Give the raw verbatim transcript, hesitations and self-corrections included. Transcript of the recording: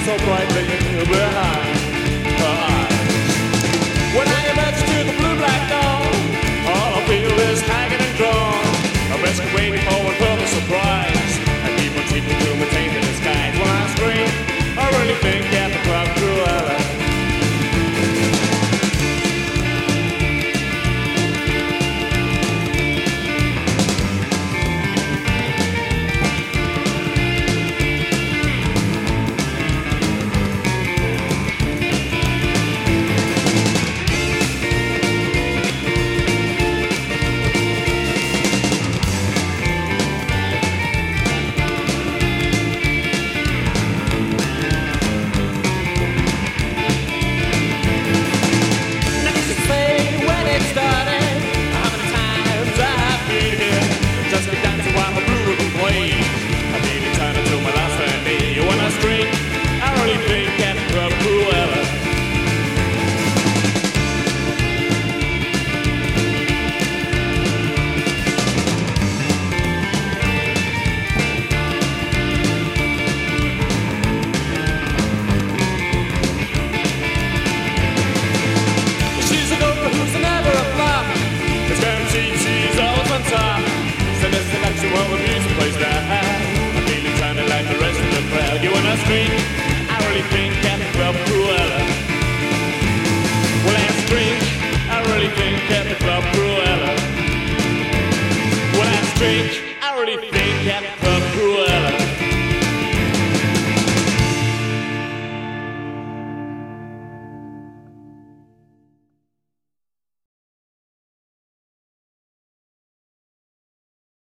so brightly behind her eyes. When I emerge to the blue-black dawn, all I feel is hanging and drawn. I'm resting, waiting for one further surprise. I keep on seeking to maintain the disguise. When I scream, I really think at the crowd cruella. Well, I scream, I really think that the club